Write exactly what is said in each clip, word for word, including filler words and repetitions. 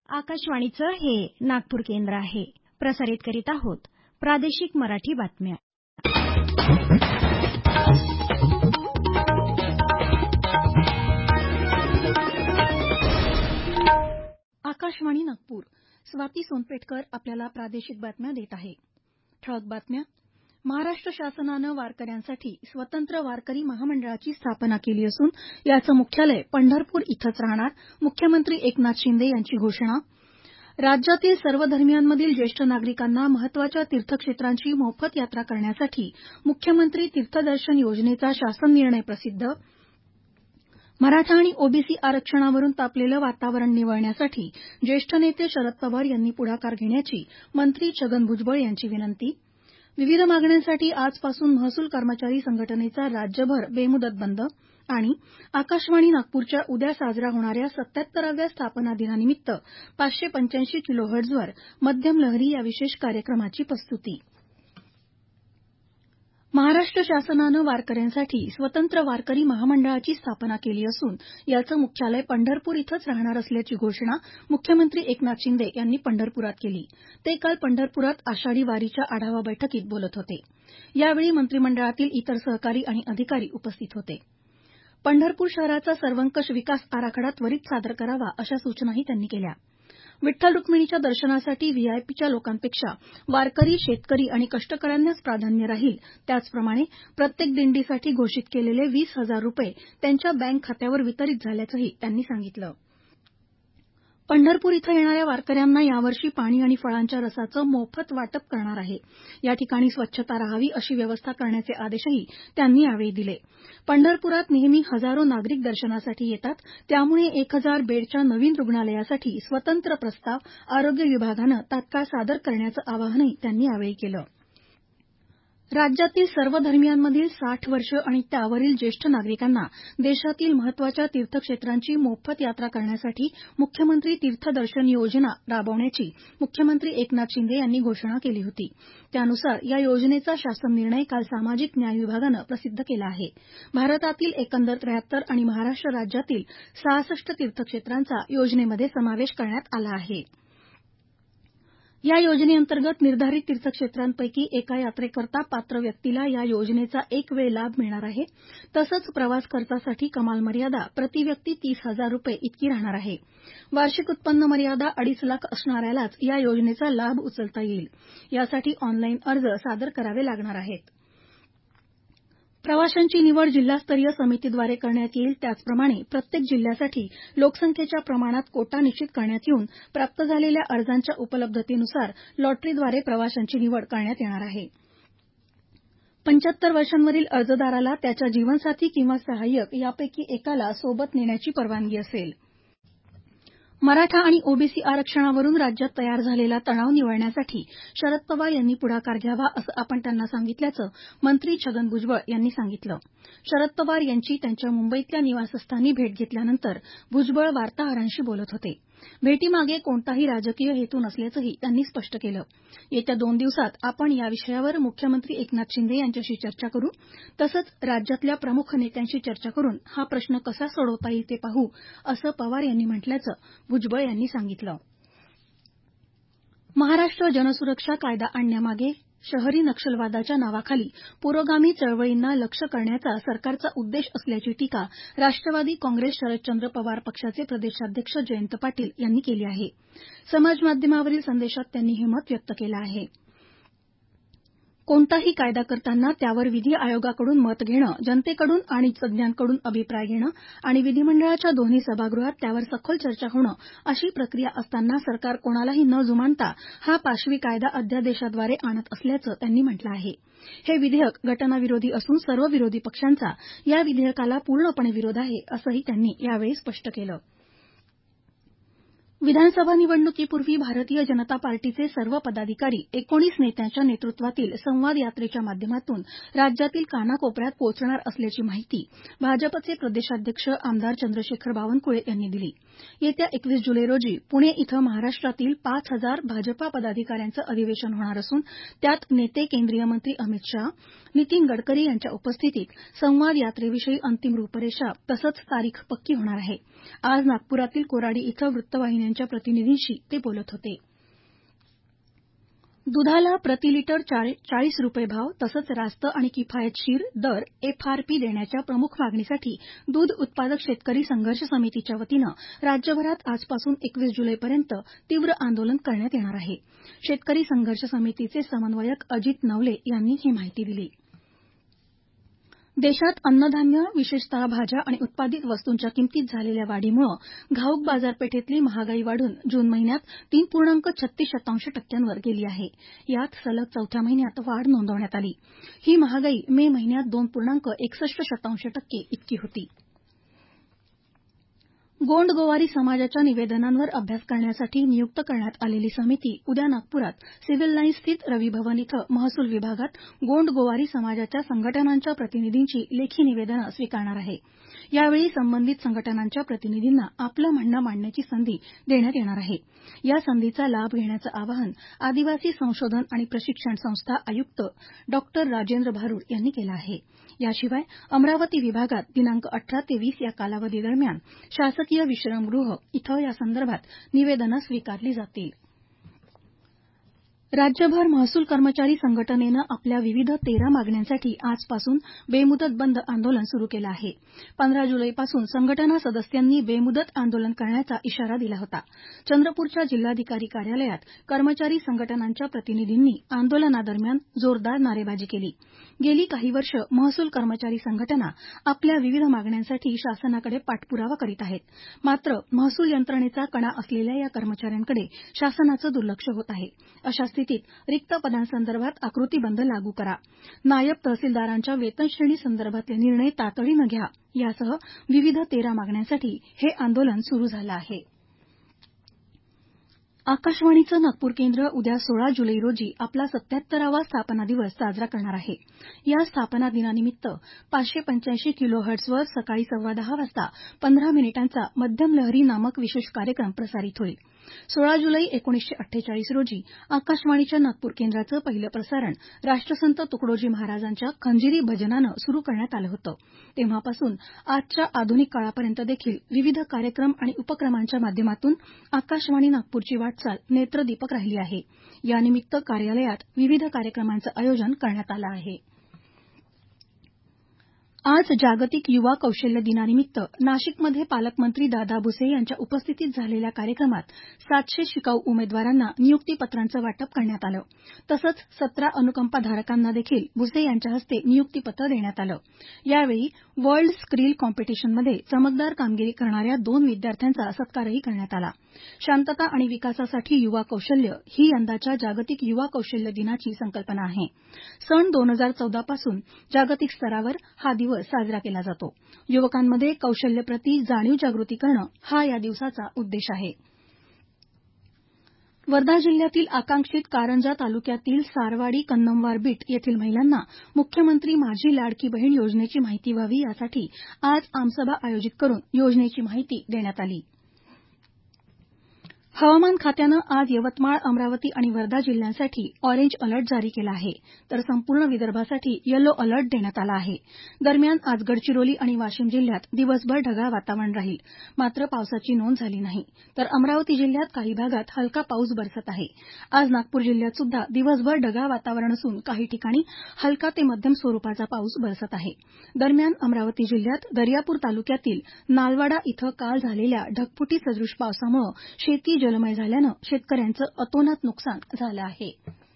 आकाशवाणीचं हे नागपूर केंद्र आहे. प्रसारित करीत आहोत प्रादेशिक मराठी बातम्या. आकाशवाणी नागपूर. स्वाती सोनपेटकर आपल्याला प्रादेशिक बातम्या देत आहे. ठळक बातम्या. महाराष्ट्र शासनानं वारकऱ्यांसाठी स्वतंत्र वारकरी महामंडळाची स्थापना केली असून याचं मुख्यालय पंढरपूर इथंच राहणार. मुख्यमंत्री एकनाथ शिंदे यांची घोषणा. राज्यातील सर्व धर्मियांमधील ज्येष्ठ नागरिकांना महत्वाच्या तीर्थक्षेत्रांची मोफत यात्रा करण्यासाठी मुख्यमंत्री तीर्थदर्शन योजनेचा शासन निर्णय प्रसिद्ध. मराठा आणि ओबीसी आरक्षणावरून तापलेलं वातावरण निवळण्यासाठी ज्येष्ठ नेते शरद पवार यांनी पुढाकार घेण्याची मंत्री छगन भुजबळ यांची विनंती. विविध मागण्यांसाठी आजपासून महसूल कर्मचारी संघटनेचा राज्यभर बेमुदत बंद. आणि आकाशवाणी नागपूरच्या उद्या साजऱ्या होणाऱ्या सत्याहत्तराव्या स्थापना दिनानिमित्त पाचशे पंच्याऐंशी किलोहर्ट्झवर मध्यम लहरी या विशेष कार्यक्रमाची प्रस्तुती. महाराष्ट्र शासनानं वारकऱ्यांसाठी स्वतंत्र वारकरी महामंडळाची स्थापना केली असून याचं मुख्यालय पंढरपूर इथंच राहणार असल्याची घोषणा मुख्यमंत्री एकनाथ शिंदे यांनी पंढरपुरात केली. ते काल पंढरपुरात आषाढी वारीच्या आढावा बैठकीत बोलत होते. यावेळी मंत्रिमंडळातील इतर सहकारी आणि अधिकारी उपस्थित होते. पंढरपूर शहराचा सर्वंकष विकास आराखडा त्वरित सादर करावा अशा सूचनाही त्यांनी केल्या. विठ्ठल रुक्मिणीच्या दर्शनासाठी व्हीआयपीच्या लोकांपेक्षा वारकरी, शेतकरी आणि कष्टकऱ्यांनाच प्राधान्य राहील. त्याचप्रमाणे प्रत्येक दिंडीसाठी घोषित केलेले वीस हजार रुपये त्यांच्या बँक खात्यावर वितरित झाल्याचंही त्यांनी सांगितलं. पंढरपूर इथं येणाऱ्या वारकऱ्यांना यावर्षी पाणी आणि फळांच्या रसाचं मोफत वाटप करणार आहे. या ठिकाणी स्वच्छता राहावी अशी व्यवस्था करण्याचे आदेशही त्यांनी यावेळी दिले. पंढरपुरात नेहमी हजारो नागरिक दर्शनासाठी येतात. त्यामुळे एक हजार बेडच्या नवीन रुग्णालयासाठी स्वतंत्र प्रस्ताव आरोग्य विभागानं तात्काळ सादर करण्याचं आवाहनही त्यांनी यावेळी केलं. राज्यातील सर्व धर्मियांमधील साठ वर्ष आणि त्यावरील ज्येष्ठ नागरिकांना देशातील महत्वाच्या तीर्थक्षेत्रांची मोफत यात्रा करण्यासाठी मुख्यमंत्री तीर्थदर्शन योजना राबवण्याची मुख्यमंत्री एकनाथ शिंदे यांनी घोषणा केली होती. त्यानुसार या योजनेचा शासन निर्णय काल सामाजिक न्याय विभागानं प्रसिद्ध केला आहे. भारतातील एकंदर त्र्याहत्तर आणि महाराष्ट्र राज्यातील सहासष्ट तीर्थक्षेत्रांचा योजनेमध्ये समावेश करण्यात आला आहे. या योजनेअंतर्गत निर्धारित तीर्थक्षेत्रांपैकी एका यात्रेकरता पात्र व्यक्तीला या योजनेचा एक वेळ लाभ मिळणार आहे. तसंच प्रवास खर्चासाठी कमाल मर्यादा प्रतिव्यक्ती तीस हजार रुपये इतकी राहणार आहे. वार्षिक उत्पन्न मर्यादा अडीच लाख असणाऱ्यालाच या योजनेचा लाभ उचलता येईल. यासाठी ऑनलाईन अर्ज सादर करावे लागणार आहेत. प्रवाशांची निवड जिल्हास्तरीय समितीद्वारे करण्यात येईल. त्याचप्रमाणे प्रत्येक जिल्ह्यासाठी लोकसंख्येच्या प्रमाणात कोटा निश्चित करण्यात येऊन प्राप्त झालेल्या अर्जांच्या उपलब्धतेनुसार लॉटरीद्वारे प्रवाशांची निवड करण्यात येणार आहे. पंच्याहत्तर वर्षांवरील अर्जदाराला त्याच्या जीवनसाथी किंवा सहाय्यक यापैकी एकाला सोबत नेण्याची परवानगी असेल. मराठा आणि ओबीसी आरक्षणावरून राज्यात तयार झालेला तणाव निवळण्यासाठी शरद पवार यांनी पुढाकार घ्यावा असं आपण त्यांना सांगितल्याचं मंत्री छगन भुजबळ यांनी सांगितलं. शरद पवार यांची त्यांच्या मुंबईतल्या निवासस्थानी भेट घेतल्यानंतर भुजबळ वार्ताहरांशी बोलत होते. भेटीमागे कोणताही राजकीय हेतू नसल्याचंही त्यांनी स्पष्ट केलं. येत्या दोन दिवसात आपण या विषयावर मुख्यमंत्री एकनाथ शिंदे यांच्याशी चर्चा करू. तसंच राज्यातल्या प्रमुख नेत्यांशी चर्चा करून हा प्रश्न कसा सोडवता येईल ते पाहू असं पवार यांनी म्हटल्याचं भुजबळ यांनी सांगितलं. महाराष्ट्र जनसुरक्षा कायदा आणण्यामागे शहरी नक्षलवादाच्या नावाखाली पुरोगामी चळवळींना लक्ष्य करण्याचा सरकारचा उद्देश असल्याची टीका राष्ट्रवादी काँग्रेस शरदचंद्र पवार पक्षाचे प्रदेशाध्यक्ष जयंत पाटील यांनी केली आहे. समाजमाध्यमावरील संदेशात त्यांनी हे मत व्यक्त केलं आहे. कोणताही कायदा करताना त्यावर विधी आयोगाकडून मत घेणं, जनतेकडून आणि तज्ज्ञांकडून अभिप्राय घेणं आणि विधिमंडळाच्या दोन्ही सभागृहात त्यावर सखोल चर्चा होणं अशी प्रक्रिया असताना सरकार कोणालाही न जुमानता हा पाशवी कायदा अध्यादेशाद्वारे आणत असल्याचं त्यांनी म्हटलं आहे. हे विधेयक घटनाविरोधी असून सर्व विरोधी पक्षांचा या विधेयकाला पूर्णपणे विरोध आहे असंही त्यांनी यावेळी स्पष्ट केलं. विधानसभा निवडणुकीपूर्वी भारतीय जनता पार्टीचे सर्व पदाधिकारी एकोणीस नेत्यांच्या नेतृत्वातील संवाद यात्रेच्या माध्यमातून राज्यातील कानाकोपऱ्यात पोहोचणार असल्याची माहिती भाजपचे प्रदेशाध्यक्ष आमदार चंद्रशेखर बावनकुळे यांनी दिली. येत्या एकवीस जुलै रोजी पुणे इथं महाराष्ट्रातील पाच हजार भाजपा पदाधिकाऱ्यांचं अधिवेशन होणार असून त्यात नेते केंद्रीय मंत्री अमित शहा, नितीन गडकरी यांच्या उपस्थितीत संवाद यात्रेविषयी अंतिम रूपरेषा तसंच तारीख पक्की होणार आहे. आज नागपुरातील कोराडी इथं वृत्तवाहिन्यांच्या प्रतिनिधींशी ते बोलत होते. दुधाला प्रति लिटर चाळीस रुपये भाव तसंच रास्त आणि किफायतशीर दर एफआरपी देण्याच्या प्रमुख मागणीसाठी दूध उत्पादक शेतकरी संघर्ष समितीच्या वतीनं राज्यभरात आजपासून एकवीस जुलैपर्यंत तीव्र आंदोलन करण्यात येणार आहे. शेतकरी संघर्ष समितीचे समन्वयक अजित नवले यांनी ही माहिती दिली. देशात अन्नधान्य विशेषतः भाज्या आणि उत्पादित वस्तूंच्या किमतीत झालेल्या वाढीमुळे घाऊक बाजारपेठेतली महागाई वाढून जून महिन्यात तीन पूर्णांक छत्तीस शतांश टक्क्यांवर गेली आहे. यात सलग चौथ्या महिन्यात वाढ नोंदवण्यात आली. ही महागाई मे महिन्यात दोन पूर्णांक एकसष्ट शतांश टक्के इतकी होती. गोंड गोवारी समाजाच्या निवेदनांवर अभ्यास करण्यासाठी नियुक्त करण्यात आलेली समिती उद्या नागपुरात सिव्हिल लाईन्स स्थित रवी भवन इथं महसूल विभागात गोंड गोवारी समाजाच्या संघटनांच्या प्रतिनिधींची लेखी निवेदनं स्वीकारणार आहे. यावेळी संबंधित संघटनांच्या प्रतिनिधींना आपलं म्हणणं मांडण्याची संधी देण्यात येणार आहे. या संधीचा लाभ घेण्याचं आवाहन आदिवासी संशोधन आणि प्रशिक्षण संस्था आयुक्त डॉक्टर राजेंद्र भारूड यांनी केलं आहे. याशिवाय अमरावती विभागात दिनांक अठरा ते वीस या कालावधी दरम्यान शासकीय विश्रामगृह इथं यासंदर्भात निवेदनं स्वीकारली जातील. राज्यभर महसूल कर्मचारी संघटनेनं आपल्या विविध तेरा मागण्यांसाठी आजपासून बेमुदत बंद आंदोलन सुरू केलं आहे. पंधरा जुलैपासून संघटना सदस्यांनी बेमुदत आंदोलन करण्याचा इशारा दिला होता. चंद्रपूरच्या जिल्हाधिकारी कार्यालयात कर्मचारी संघटनांच्या प्रतिनिधींनी आंदोलनादरम्यान जोरदार नारेबाजी केली. गेली काही वर्ष महसूल कर्मचारी संघटना आपल्या विविध मागण्यांसाठी शासनाकडे पाठपुरावा करीत आहेत. मात्र महसूल यंत्रणेचा कणा असलेल्या या कर्मचाऱ्यांकडे शासनाचं दुर्लक्ष होत आहे. अशा स्थितीत रिक्त पदांसंदर्भात आकृतीबंध लागू करा, नायब तहसीलदारांच्या वेतनश्रेणी संदर्भातले निर्णय तातडीनं घ्या यासह विविध तेरा मागण्यांसाठी हे आंदोलन सुरू झालं आहे. आकाशवाणीचं नागपूर केंद्र उद्या सोळा जुलै रोजी आपला सत्याहत्तरावा स्थापना दिवस साजरा करणार आहे. या स्थापना दिनानिमित्त पाचशे पंच्याऐंशी किलो हर्ट्झवर सकाळी सव्वा दहा वाजता पंधरा मिनिटांचा मध्यम लहरी नामक विशेष कार्यक्रम प्रसारित होईल. सोळा जुलै एकोणीसशे अठ्ठेचाळीस रोजी आकाशवाणीच्या नागपूर केंद्राचं पहिलं प्रसारण राष्ट्रसंत तुकडोजी महाराजांच्या खंजिरी भजनानं सुरू करण्यात आलं होतं. तेव्हापासून आजच्या आधुनिक काळापर्यंत देखील विविध कार्यक्रम आणि उपक्रमांच्या माध्यमातून आकाशवाणी नागपूरची वाटचाल नेत्रदीपक राहिली आहे. यानिमित्त कार्यालयात विविध कार्यक्रमांचं आयोजन करण्यात आलं आहे. आज जागतिक युवा कौशल्य दिनानिमित्त नाशिकमध्ये पालकमंत्री दादा भुसे यांच्या उपस्थितीत झालेल्या कार्यक्रमात सातशे शिकाऊ उमेदवारांना नियुक्तीपत्रांचं वाटप करण्यात आलं. तसंच सतरा अनुकंपाधारकांना देखील भुसे यांच्या हस्ते नियुक्तीपत्र देण्यात आलं. यावेळी वर्ल्ड स्किल कॉम्पिटिशनमध्ये चमकदार कामगिरी करणाऱ्या दोन विद्यार्थ्यांचा सत्कारही करण्यात आला. शांतता आणि विकासासाठी युवा कौशल्य ही यंदाच्या जागतिक युवा कौशल्य दिनाची संकल्पना आहे. सन दोन हजार चौदा पासून जागतिक स्तरावर हा दिवस साजरा केला जातो. युवकांमध्ये कौशल्याप्रती जाणीव जागृती करणं हा या दिवसाचा उद्देश आहे. वर्धा जिल्ह्यातील आकांक्षित कारंजा तालुक्यातील सारवाडी कन्नमवार बीट येथील महिलांना मुख्यमंत्री माझी लाडकी बहीण योजनेची माहिती व्हावी यासाठी आज आमसभा आयोजित करून योजनेची माहिती देण्यात आली. हवामान खात्यानं आज यवतमाळ, अमरावती आणि वर्धा जिल्ह्यांसाठी ऑरेंज अलर्ट जारी केला आहे, तर संपूर्ण विदर्भासाठी येलो अलर्ट देण्यात आला आहे. दरम्यान आज गडचिरोली आणि वाशिम जिल्ह्यात दिवसभर ढगाळ वातावरण राहील, मात्र पावसाची नोंद झाली नाही. तर अमरावती जिल्ह्यात काही भागात हलका पाऊस बरसत आहे. आज नागपूर जिल्ह्यात सुद्धा दिवसभर ढगाळ वातावरण असून काही ठिकाणी हलका ते मध्यम स्वरूपाचा पाऊस बरसत आहे. दरम्यान अमरावती जिल्ह्यात दर्यापूर तालुक्यातील नालवाडा इथं काल झालेल्या ढगफुटी सदृश पावसामुळे शेती जलमय झाल्यानं शेतकऱ्यांचं अतोनात नुकसान झालं आहे.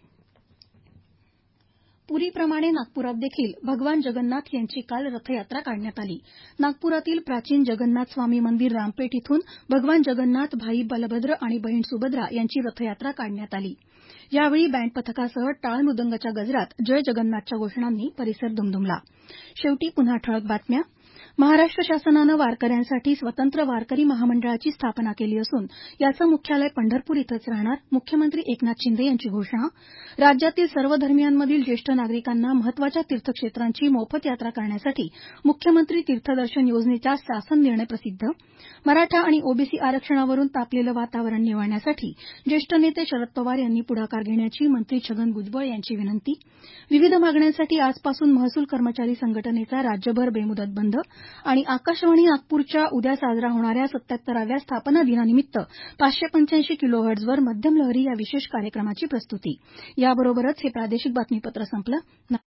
पुरीप्रमाणे नागपुरात देखील भगवान जगन्नाथ यांची काल रथयात्रा काढण्यात आली. नागपुरातील प्राचीन जगन्नाथ स्वामी मंदिर रामपेठ इथून भगवान जगन्नाथ, भाई बलभद्र आणि बहीण सुभद्रा यांची रथयात्रा काढण्यात आली. यावेळी बँड पथकासह टाळ मृदंगाच्या गजरात जय जगन्नाथच्या घोषणांनी परिसर दुमदुमला. शेवटी पुन्हा ठळक बातम्या. महाराष्ट्र शासनानं वारकऱ्यांसाठी स्वतंत्र वारकरी महामंडळाची स्थापना केली असून याचं मुख्यालय पंढरपूर इथंच राहणार. मुख्यमंत्री एकनाथ शिंदे यांची घोषणा. राज्यातील सर्व धर्मियांमधील ज्येष्ठ नागरिकांना महत्वाच्या तीर्थक्षेत्रांची मोफत यात्रा करण्यासाठी मुख्यमंत्री तीर्थदर्शन योजनेचा शासन निर्णय प्रसिद्ध. मराठा आणि ओबीसी आरक्षणावरून तापलेलं वातावरण निवळण्यासाठी ज्येष्ठ नेते शरद पवार यांनी पुढाकार घेण्याची मंत्री छगन भुजबळ यांची विनंती. विविध मागण्यांसाठी आजपासून महसूल कर्मचारी संघटनेचा राज्यभर बेमुदत बंद. आणि आकाशवाणी नागपूरच्या उद्या साजरा होणाऱ्या सत्याहत्तराव्या स्थापना दिनानिमित्त पाचशे पंच्याऐंशी किलोहर्ट्झवर मध्यम लहरी या विशेष कार्यक्रमाची प्रस्तुती. याबरोबरच हे प्रादेशिक बातमीपत्र संपलं.